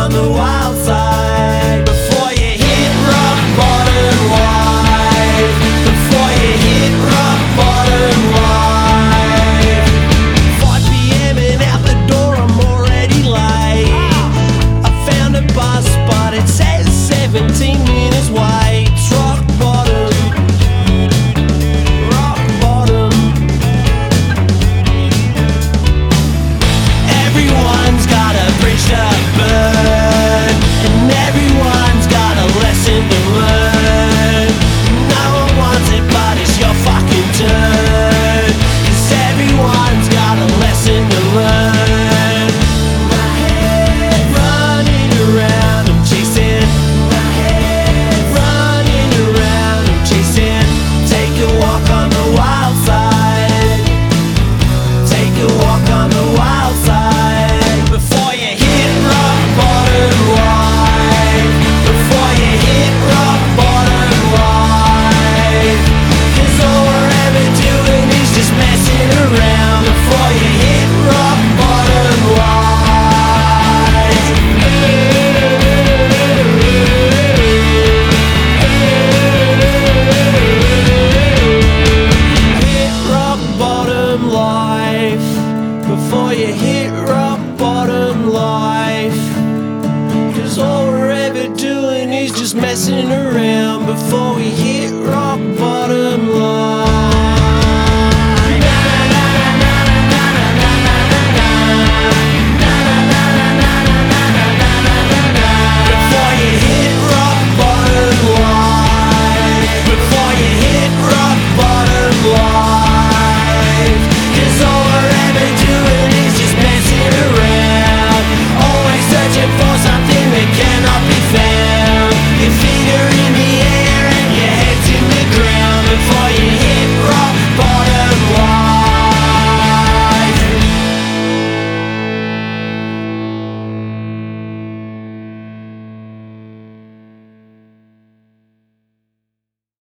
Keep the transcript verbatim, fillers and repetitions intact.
on the wild side. Before you hit rock bottom life. Before you hit rock bottom life. five p m and out the door, I'm already late. I found a bus, but it says seventeen minutes wait. It's rock bottom. Rock bottom. Everyone's got a bridge to burn, and everyone's got a lesson to learn. No one wants it, but it's your fucking turn. 'Cause everyone's got a lesson to learn. My head running around, I'm chasing. My head running around, I'm chasing. Take a walk on the wild side. Take a walk on the wild side. Before you hit rock bottom life. Before you hit rock bottom life. 'Cause all we're ever doing is just messing around. Before you hit rock bottom life. Hit rock bottom life. Before you hit rock bottom life. 'Cause all we're ever doing is just messing around. Before we hit